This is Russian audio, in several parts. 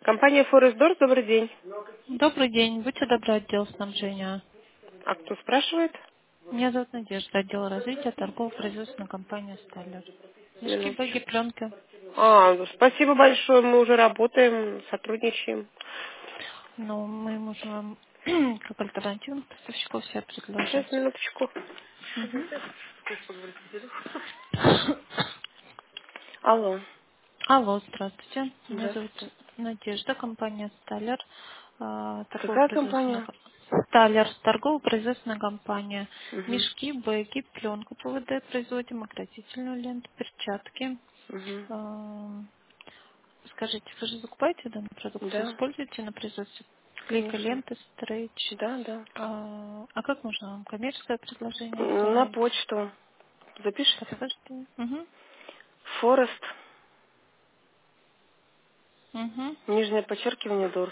Компания Forest Doors, добрый день. Добрый день. Будьте добры, отдел снабжения. А кто спрашивает? Меня зовут Надежда, отдел развития торгово-производственной компании «Сталлер». Мешки, баги, Минуточку. пленки. Спасибо большое, мы уже работаем, сотрудничаем. Но мы можем вам как альтернативных поставщиков себя Сейчас, предложить. минуточку. Мгм. Алло. Алло, здравствуйте. Меня зовут Здравствуйте. Надежда, компания «Сталлер». Какая Торгово-производственная компания? «Сталлер», торгово-производственная компания. Угу. Мешки, бэги, пленку ПВД производим, оградительную ленту, перчатки. Угу. А, Скажите, вы же закупаете данную продукцию, Да, используете на производстве клейка конечно. ленты, стрейч? Да, да. Как нужно вам коммерческое предложение На оформить? почту. Запишите. Подскажите? Угу. Forest, Угу. нижнее подчеркивание, Doors.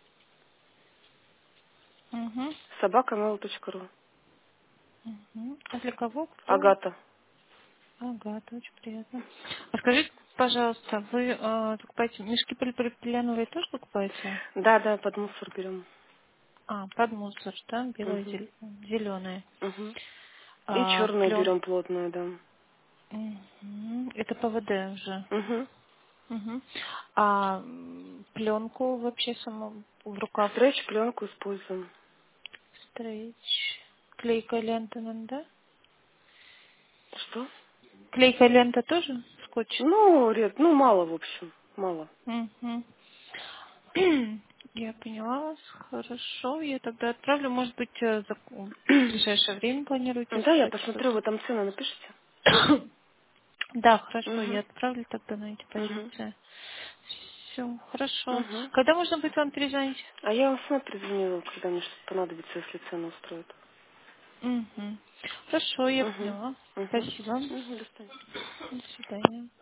Угу. Собака.mail.ru. Угу. А для кого? Кто? Агата. Ага, это очень приятно. А скажите, пожалуйста, вы закупаете мешки полипропиленовые тоже закупаете? Да, да, под мусор берем. Под мусор, да? Белые, Угу. зеленые. Угу. И черную Плен. берем плотную, да. Мгм. Это ПВД уже. Угу. Мгм. Пленку вообще саму в рукав Стретч пленку используем. стричь. Клейкая лента нам, да? Что? Клейкая лента тоже? Скотч? Мало, в общем. Мало. Мгм. Я поняла вас. Хорошо. Я тогда отправлю. Может быть, в ближайшее время планируете Да, я заказать посмотрю, вы что-то? там цены напишите. Да, хорошо. Угу. Я отправлю тогда на эти Угу. позиции. Все, хорошо. Угу. Когда можно будет вам перезвонить? А я вам сама перезвоню, когда мне что-то понадобится, если цены устроят. Мгм. Хорошо, я Угу. поняла. Угу. Спасибо. Угу. До свидания. До свидания.